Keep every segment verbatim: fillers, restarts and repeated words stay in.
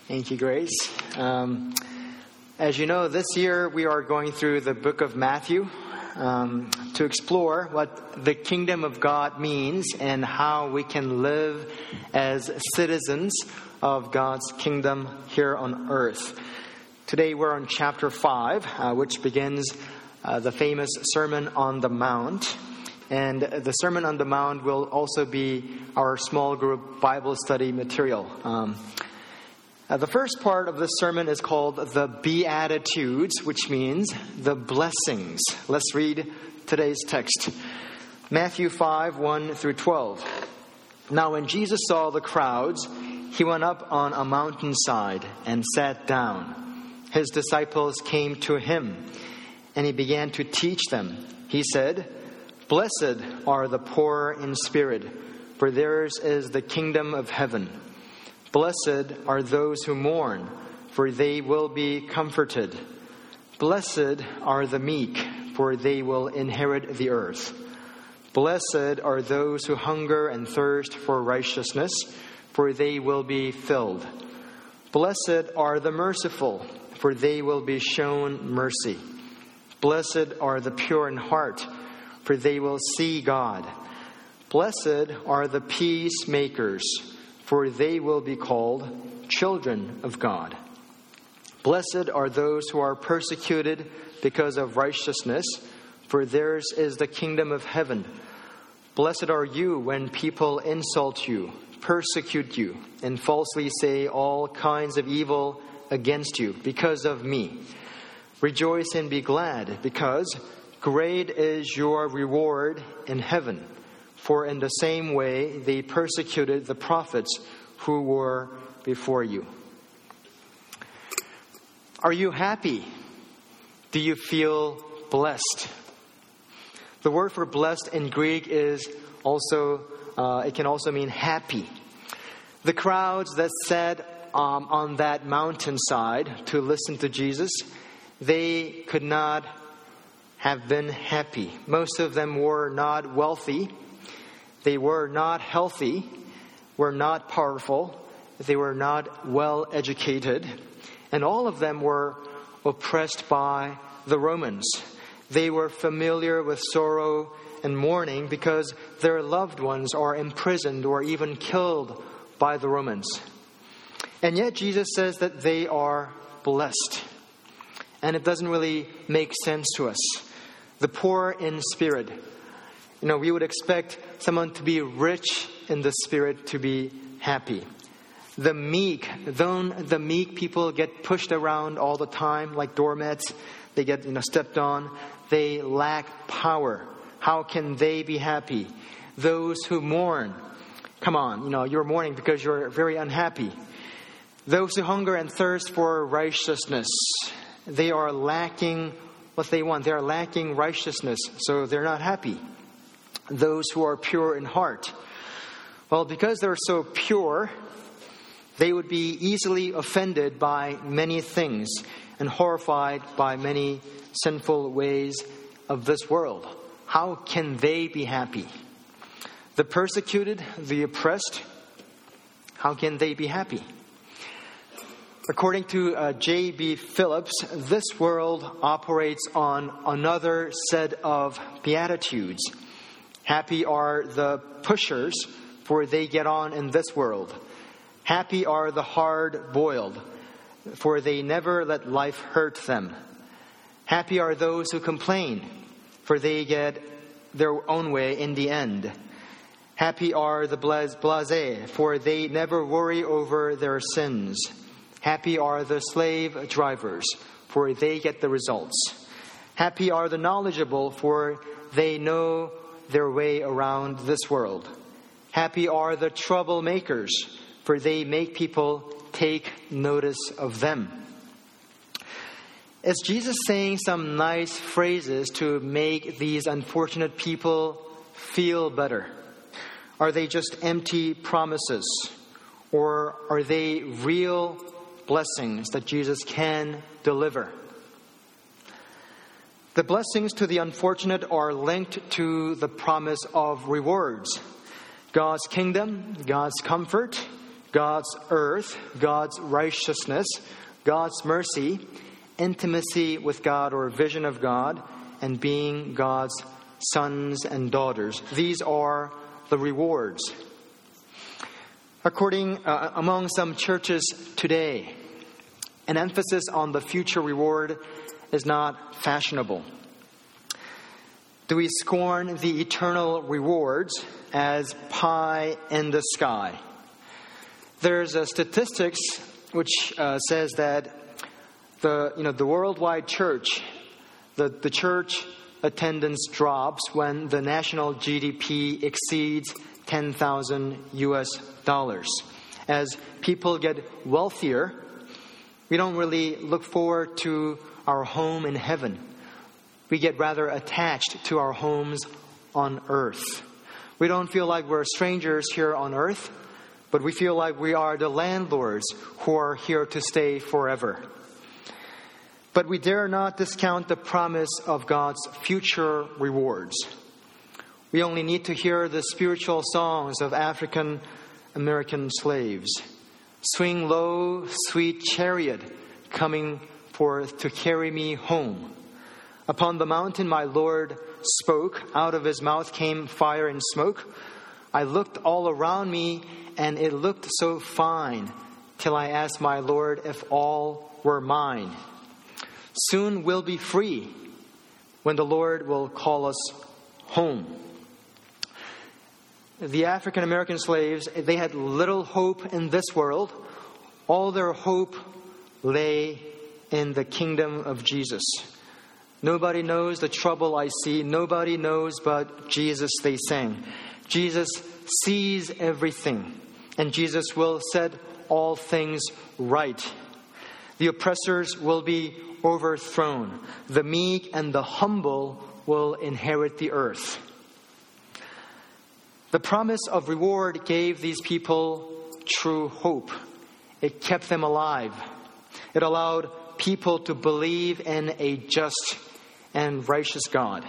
Thank you, Grace. Um, as you know, this year we are going through the book of Matthew um, to explore what the kingdom of God means and how we can live as citizens of God's kingdom here on earth. Today we're on chapter five, uh, which begins uh, the famous Sermon on the Mount. And the Sermon on the Mount will also be our small group Bible study material. Um, uh, the first part of the sermon is called the Beatitudes, which means the blessings. Let's read today's text. Matthew five, one through twelve. Now when Jesus saw the crowds, he went up on a mountainside and sat down. His disciples came to him, and he began to teach them. He said, "Blessed are the poor in spirit, for theirs is the kingdom of heaven. Blessed are those who mourn, for they will be comforted. Blessed are the meek, for they will inherit the earth. Blessed are those who hunger and thirst for righteousness, for they will be filled. Blessed are the merciful, for they will be shown mercy. Blessed are the pure in heart, for they will see God. Blessed are the peacemakers, for they will be called children of God. Blessed are those who are persecuted because of righteousness, for theirs is the kingdom of heaven. Blessed are you when people insult you, persecute you, and falsely say all kinds of evil against you because of me. Rejoice and be glad, because great is your reward in heaven. For in the same way they persecuted the prophets who were before you." Are you happy? Do you feel blessed? The word for blessed in Greek is also, uh, it can also mean happy. The crowds that sat um, on that mountainside to listen to Jesus, they could not have been happy. Most of them were not wealthy. They were not healthy, were not powerful. They were not well educated. And all of them were oppressed by the Romans. They were familiar with sorrow and mourning because their loved ones are imprisoned or even killed by the Romans. And yet Jesus says that they are blessed. And it doesn't really make sense to us. The poor in spirit. You know, we would expect someone to be rich in the spirit to be happy. The meek, don't the meek people get pushed around all the time like doormats? They get, you know, stepped on. They lack power. How can they be happy? Those who mourn. Come on, you know, you're mourning because you're very unhappy. Those who hunger and thirst for righteousness. They are lacking what they want. They are lacking righteousness, so they're not happy. Those who are pure in heart. Well, because they're so pure, they would be easily offended by many things and horrified by many sinful ways of this world. How can they be happy? The persecuted, the oppressed, how can they be happy? According to uh, J B Phillips, this world operates on another set of beatitudes. Happy are the pushers, for they get on in this world. Happy are the hard-boiled, for they never let life hurt them. Happy are those who complain, for they get their own way in the end. Happy are the blasé, for they never worry over their sins. Happy are the slave drivers, for they get the results. Happy are the knowledgeable, for they know their way around this world. Happy are the troublemakers, for they make people take notice of them. Is Jesus saying some nice phrases to make these unfortunate people feel better? Are they just empty promises? Or are they real blessings that Jesus can deliver? The blessings to the unfortunate are linked to the promise of rewards. God's kingdom, God's comfort, God's earth, God's righteousness, God's mercy, intimacy with God or vision of God, and being God's sons and daughters. These are the rewards. According uh, among some churches today, an emphasis on the future reward is not fashionable. Do we scorn the eternal rewards as pie in the sky? There's a statistics which uh, says that the you know the worldwide church, the, the church attendance drops when the national G D P exceeds ten thousand U S dollars. As people get wealthier, we don't really look forward to our home in heaven. We get rather attached to our homes on earth. We don't feel like we're strangers here on earth, but we feel like we are the landlords who are here to stay forever. But we dare not discount the promise of God's future rewards. We only need to hear the spiritual songs of African American slaves. Swing low, sweet chariot, coming forth to carry me home. Upon the mountain my Lord spoke, out of his mouth came fire and smoke. I looked all around me, and it looked so fine, till I asked my Lord if all were mine. Soon we'll be free, when the Lord will call us home. The African American slaves, they had little hope in this world. All their hope lay in the kingdom of Jesus. Nobody knows the trouble I see. Nobody knows but Jesus, they sang. Jesus sees everything, and Jesus will set all things right. The oppressors will be overthrown. The meek and the humble will inherit the earth. The promise of reward gave these people true hope. It kept them alive. It allowed people to believe in a just and righteous God.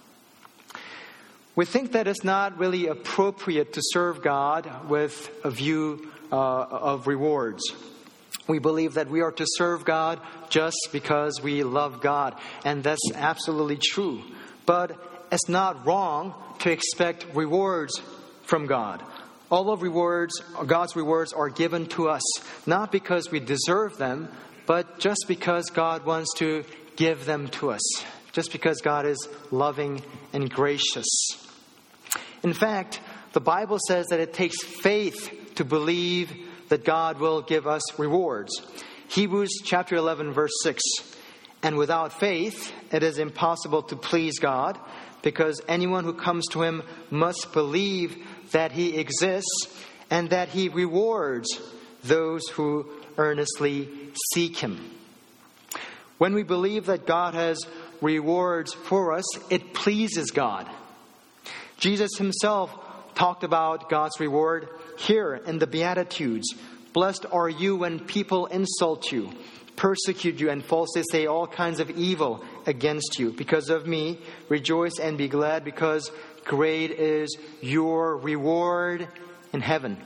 We think that it's not really appropriate to serve God with a view uh, of rewards. We believe that we are to serve God just because we love God, and that's absolutely true. But it's not wrong to expect rewards from God. All of rewards, God's rewards are given to us, not because we deserve them, but just because God wants to give them to us. Just because God is loving and gracious. In fact, the Bible says that it takes faith to believe that God will give us rewards. Hebrews chapter eleven, verse six. And without faith, it is impossible to please God, because anyone who comes to him must believe that he exists and that he rewards those who earnestly seek him. When we believe that God has rewards for us, it pleases God. Jesus himself talked about God's reward here in the Beatitudes. Blessed are you when people insult you, persecute you, and falsely say all kinds of evil against you. Because of me, rejoice and be glad, because great is your reward in heaven.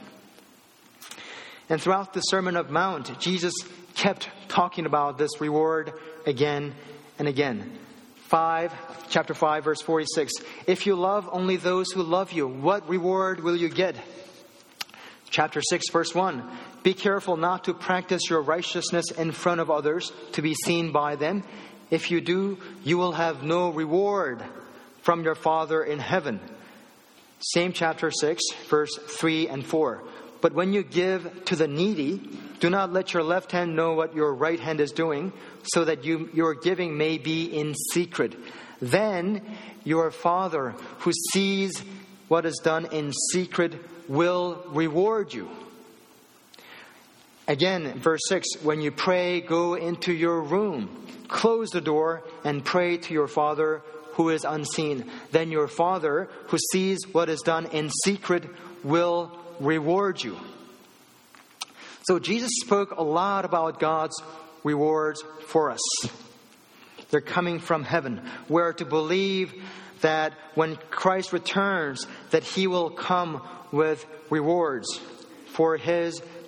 And throughout the Sermon on the Mount, Jesus kept talking about this reward again and again. Five, chapter five, verse forty-six. If you love only those who love you, what reward will you get? Chapter six, verse one. Be careful not to practice your righteousness in front of others to be seen by them. If you do, you will have no reward from your Father in heaven. Same chapter six, verse three and four. But when you give to the needy, do not let your left hand know what your right hand is doing, so that you, your giving may be in secret. Then your Father, who sees what is done in secret, will reward you. Again, verse six, when you pray, go into your room, close the door, and pray to your Father who is unseen. Then your Father, who sees what is done in secret, will reward you. So Jesus spoke a lot about God's rewards for us. They're coming from heaven. We're to believe that when Christ returns, that he will come with rewards for his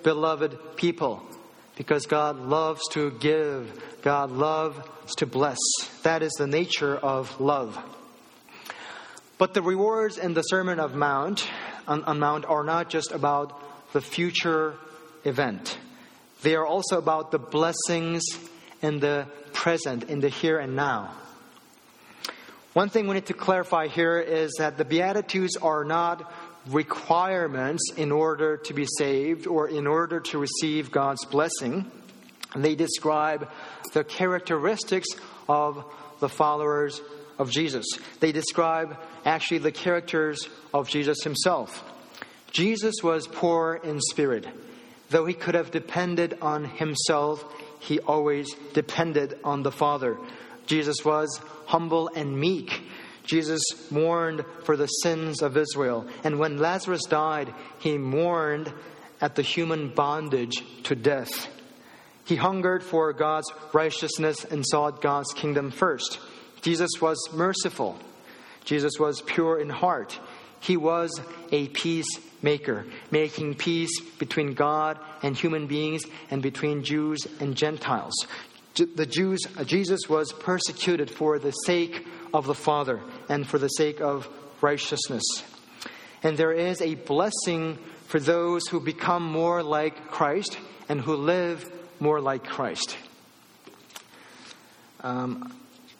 beloved people. Because God loves to give. God loves to bless. That is the nature of love. But the rewards in the Sermon of Mount, on, on Mount are not just about the future event. They are also about the blessings in the present, in the here and now. One thing we need to clarify here is that the Beatitudes are not requirements in order to be saved or in order to receive God's blessing. They describe the characteristics of the followers of Jesus. They describe actually the characters of Jesus himself. Jesus was poor in spirit. Though he could have depended on himself, he always depended on the Father. Jesus was humble and meek. Jesus mourned for the sins of Israel. And when Lazarus died, he mourned at the human bondage to death. He hungered for God's righteousness and sought God's kingdom first. Jesus was merciful. Jesus was pure in heart. He was a peacemaker, making peace between God and human beings and between Jews and Gentiles. The Jews, Jesus was persecuted for the sake of the Father and for the sake of righteousness. And there is a blessing for those who become more like Christ and who live more like Christ. Um,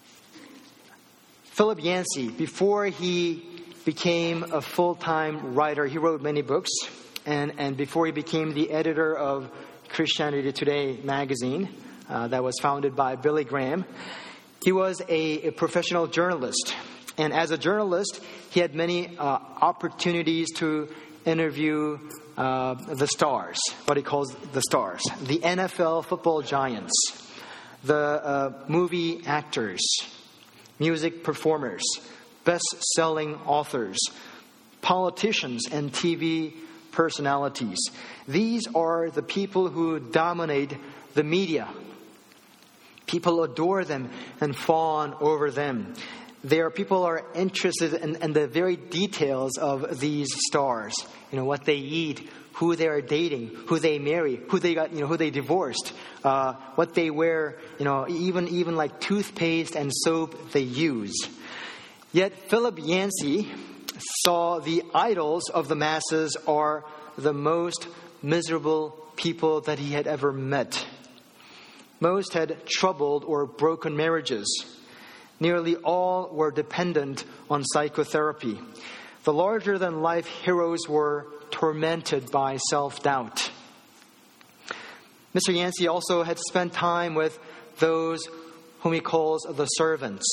Philip Yancey, before he became a full-time writer, he wrote many books, and, and before he became the editor of Christianity Today magazine, uh, that was founded by Billy Graham, he was a, a professional journalist. And as a journalist, he had many uh, opportunities to interview uh, the stars, what he calls the stars, the N F L football giants, the uh, movie actors, music performers, best-selling authors, politicians, and T V personalities. These are the people who dominate the media. People adore them and fawn over them. There are people are interested in, in the very details of these stars. You know, what they eat, who they are dating, who they marry, who they got, you know, who they divorced, uh, what they wear, you know, even even like toothpaste and soap they use. Yet Philip Yancey saw the idols of the masses are the most miserable people that he had ever met. Most had troubled or broken marriages. Nearly all were dependent on psychotherapy. The larger-than-life heroes were tormented by self-doubt. Mister Yancey also had spent time with those whom he calls the servants.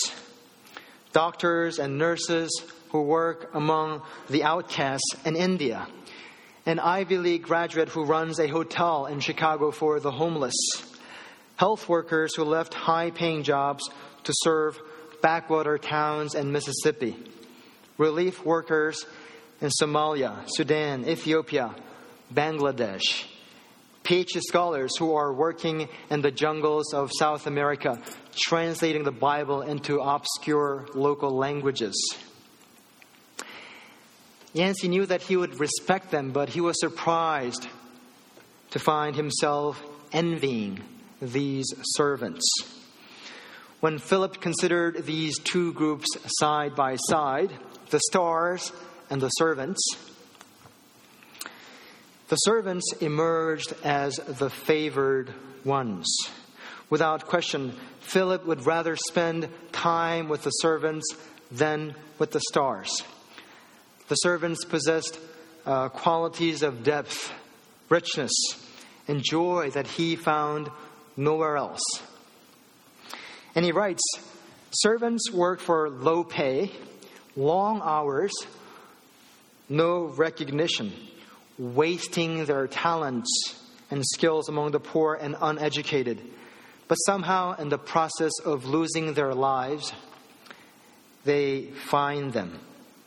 Doctors and nurses who work among the outcasts in India. An Ivy League graduate who runs a hotel in Chicago for the homeless. Health workers who left high-paying jobs to serve backwater towns in Mississippi. Relief workers in Somalia, Sudan, Ethiopia, Bangladesh. PhD scholars who are working in the jungles of South America, translating the Bible into obscure local languages. Yancey knew that he would respect them, but he was surprised to find himself envying these servants. When Philip considered these two groups side by side, the stars and the servants, the servants emerged as the favored ones. Without question, Philip would rather spend time with the servants than with the stars. The servants possessed uh, qualities of depth, richness, and joy that he found nowhere else. And he writes, servants work for low pay, long hours, no recognition, wasting their talents and skills among the poor and uneducated. But somehow, in the process of losing their lives, they find them.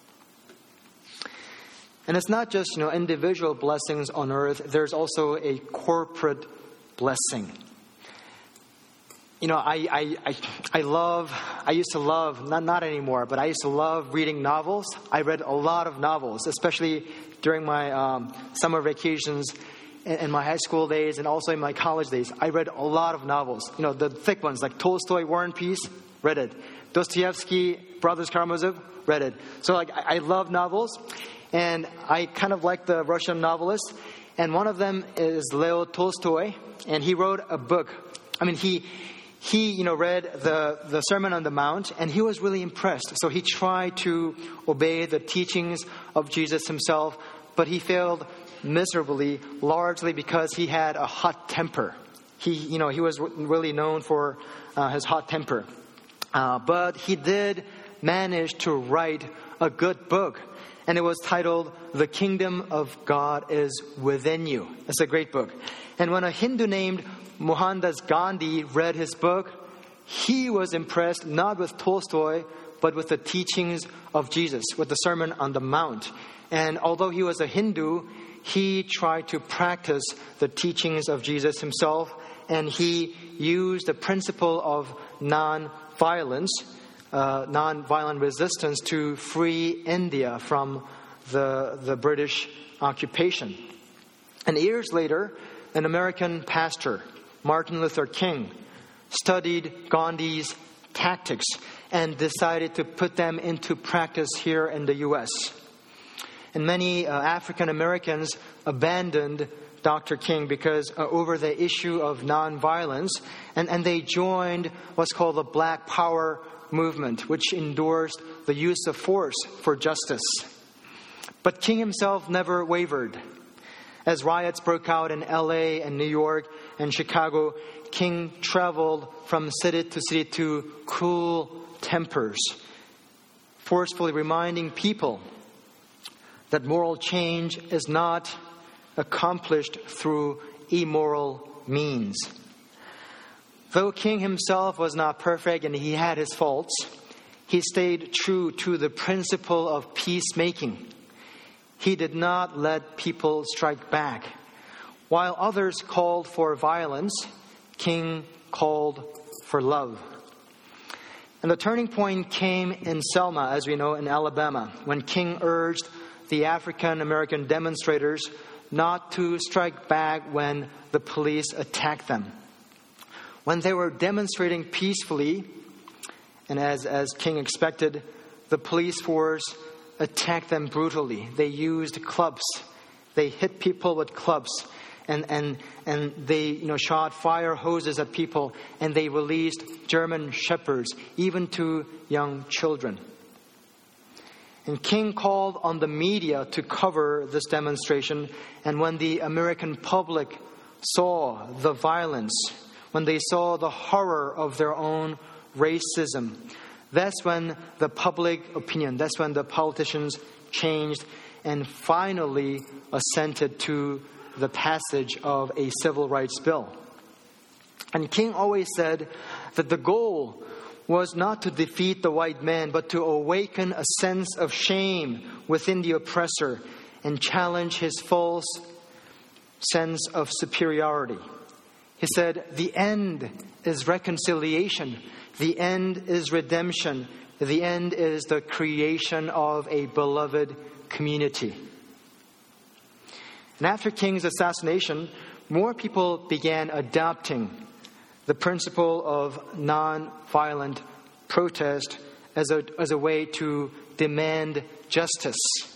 And it's not just, you know, individual blessings on earth. There's also a corporate blessing. You know, I, I, I, I love, I used to love, not, not anymore, but I used to love reading novels. I read a lot of novels, especially during my um, summer vacations in, in my high school days and also in my college days, I read a lot of novels. You know, the thick ones like Tolstoy, War and Peace, read it. Dostoevsky, Brothers Karamazov, read it. So like I, I love novels, and I kind of like the Russian novelists. And one of them is Leo Tolstoy, and he wrote a book. I mean, he he you know read the the Sermon on the Mount, and he was really impressed. So he tried to obey the teachings of Jesus himself, but he failed miserably, largely because he had a hot temper. He you know he was really known for uh, his hot temper. Uh, but he did manage to write a good book, and it was titled "The Kingdom of God is Within You." It's a great book. And when a Hindu named Mohandas Gandhi read his book, he was impressed not with Tolstoy, but with the teachings of Jesus, with the Sermon on the Mount. And although he was a Hindu, he tried to practice the teachings of Jesus himself, and he used the principle of non-violence, uh, non-violent resistance to free India from the, the British occupation. And years later, an American pastor, Martin Luther King, studied Gandhi's tactics and decided to put them into practice here in the U S. And many uh, African Americans abandoned Doctor King because uh, over the issue of nonviolence, and, and they joined what's called the Black Power movement, which endorsed the use of force for justice. But King himself never wavered. As riots broke out in L A and New York and Chicago, King traveled from city to city to cool tempers, forcefully reminding people that moral change is not accomplished through immoral means. Though King himself was not perfect and he had his faults, he stayed true to the principle of peacemaking. He did not let people strike back. While others called for violence, King called for love. And the turning point came in Selma, as we know, in Alabama, when King urged the African American demonstrators not to strike back when the police attacked them. When they were demonstrating peacefully, and as, as King expected, the police force attacked them brutally. They used clubs. They hit people with clubs. And, and, and they you know, shot fire hoses at people. And they released German shepherds, even to young children. And King called on the media to cover this demonstration. And when the American public saw the violence, when they saw the horror of their own racism, that's when the public opinion, that's when the politicians changed and finally assented to the passage of a civil rights bill. And King always said that the goal was not to defeat the white man, but to awaken a sense of shame within the oppressor and challenge his false sense of superiority. He said, the end is reconciliation. The end is redemption. The end is the creation of a beloved community. And after King's assassination, more people began adopting the principle of nonviolent protest as a, as a way to demand justice.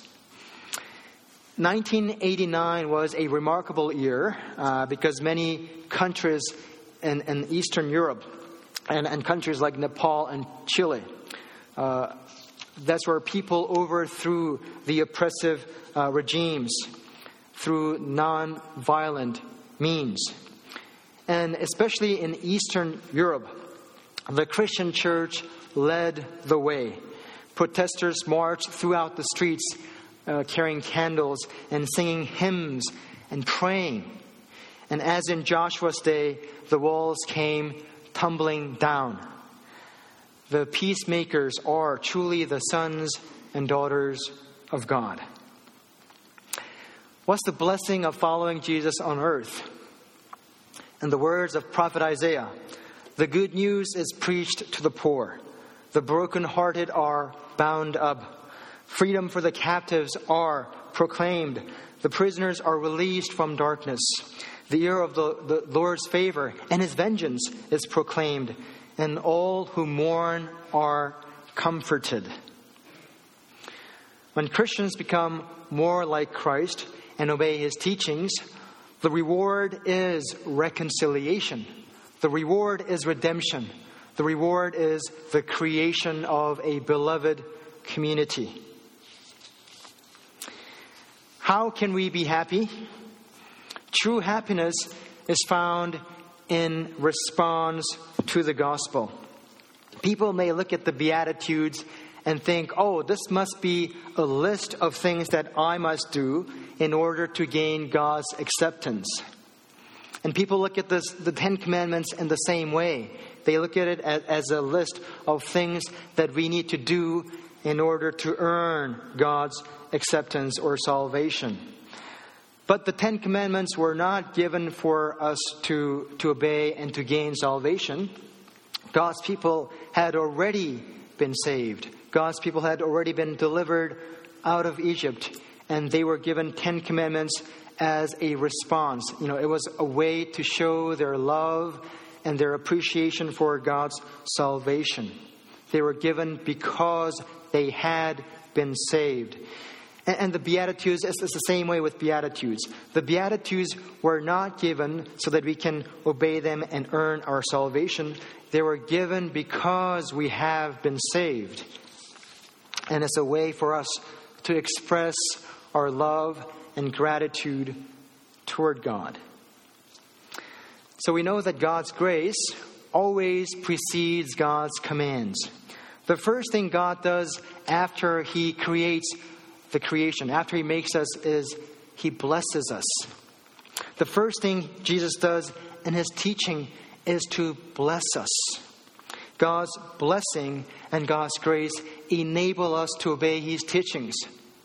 nineteen eighty-nine was a remarkable year uh, because many countries in, in Eastern Europe and, and countries like Nepal and Chile, uh, that's where people overthrew the oppressive uh, regimes through non-violent means. And especially in Eastern Europe, the Christian church led the way. Protesters marched throughout the streets uh, carrying candles and singing hymns and praying. And as in Joshua's day, the walls came tumbling down. The peacemakers are truly the sons and daughters of God. What's the blessing of following Jesus on earth? In the words of Prophet Isaiah, the good news is preached to the poor. The brokenhearted are bound up. Freedom for the captives are proclaimed. The prisoners are released from darkness. The year of the, the Lord's favor and His vengeance is proclaimed, and all who mourn are comforted. When Christians become more like Christ and obey His teachings, the reward is reconciliation. The reward is redemption. The reward is the creation of a beloved community. How can we be happy? True happiness is found in response to the gospel. People may look at the Beatitudes and think, oh, this must be a list of things that I must do in order to gain God's acceptance. And people look at this, the Ten Commandments in the same way. They look at it as, as a list of things that we need to do in order to earn God's acceptance or salvation. But the Ten Commandments were not given for us to, to obey and to gain salvation. God's people had already been saved. God's people had already been delivered out of Egypt, and they were given Ten Commandments as a response. You know, it was a way to show their love and their appreciation for God's salvation. They were given because they had been saved. And, and the Beatitudes, it's, it's the same way with Beatitudes. The Beatitudes were not given so that we can obey them and earn our salvation. They were given because we have been saved. And it's a way for us to express our love and gratitude toward God. So we know that God's grace always precedes God's commands. The first thing God does after He creates the creation, after He makes us, is He blesses us. The first thing Jesus does in His teaching is to bless us. God's blessing and God's grace enable us to obey His teachings.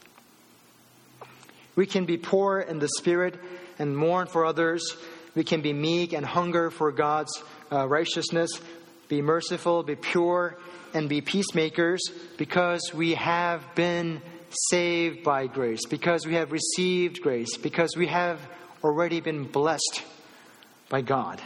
We can be poor in the spirit and mourn for others. We can be meek and hunger for God's uh, righteousness, be merciful, be pure, and be peacemakers because we have been saved by grace, because we have received grace, because we have already been blessed by God.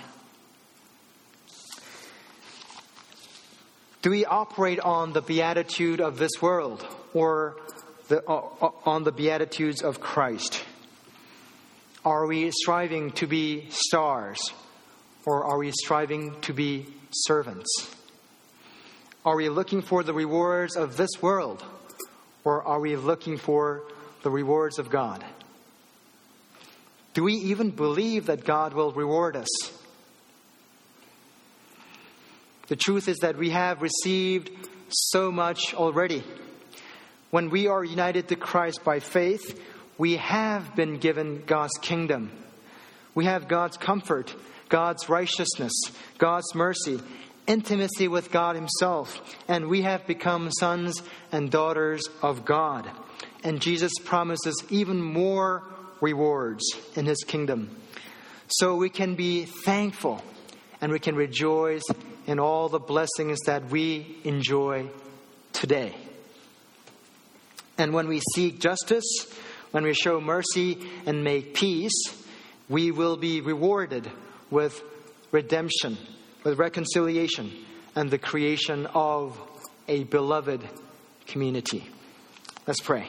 Do we operate on the beatitude of this world or the, uh, on the beatitudes of Christ? Are we striving to be stars, or are we striving to be servants? Are we looking for the rewards of this world, or are we looking for the rewards of God? Do we even believe that God will reward us? The truth is that we have received so much already. When we are united to Christ by faith, we have been given God's kingdom. We have God's comfort, God's righteousness, God's mercy, intimacy with God Himself, and we have become sons and daughters of God. And Jesus promises even more rewards in His kingdom. So we can be thankful and we can rejoice in all the blessings that we enjoy today. And when we seek justice, when we show mercy and make peace, we will be rewarded with redemption, with reconciliation, and the creation of a beloved community. Let's pray.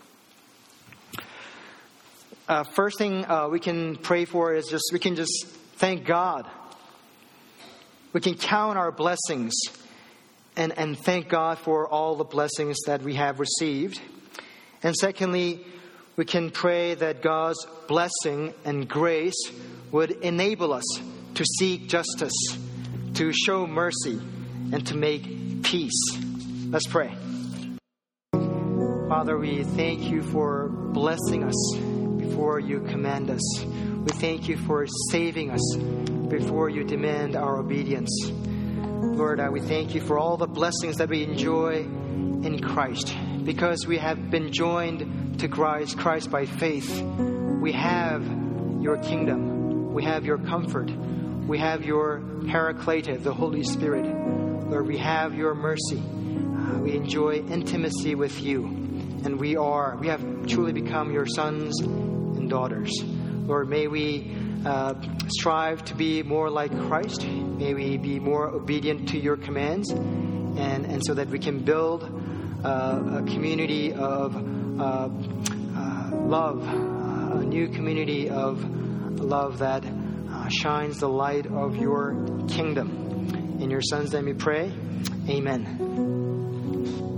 Uh, first thing uh, we can pray for is just we can just thank God. We can count our blessings and, and thank God for all the blessings that we have received. And secondly, we can pray that God's blessing and grace would enable us to seek justice, to show mercy, and to make peace. Let's pray. Father, we thank You for blessing us before You command us. We thank You for saving us before You demand our obedience. Lord, uh, we thank You for all the blessings that we enjoy in Christ. Because we have been joined to Christ, Christ by faith, we have Your kingdom. We have Your comfort. We have Your Paraclete, the Holy Spirit. Lord, we have Your mercy. Uh, we enjoy intimacy with You. And we are, we have truly become Your sons and daughters. Lord, may we uh, strive to be more like Christ. May we be more obedient to your commands, and, and so that we can build uh, a community of uh, uh, love, uh, a new community of love that uh, shines the light of your kingdom. In your Son's name we pray. Amen.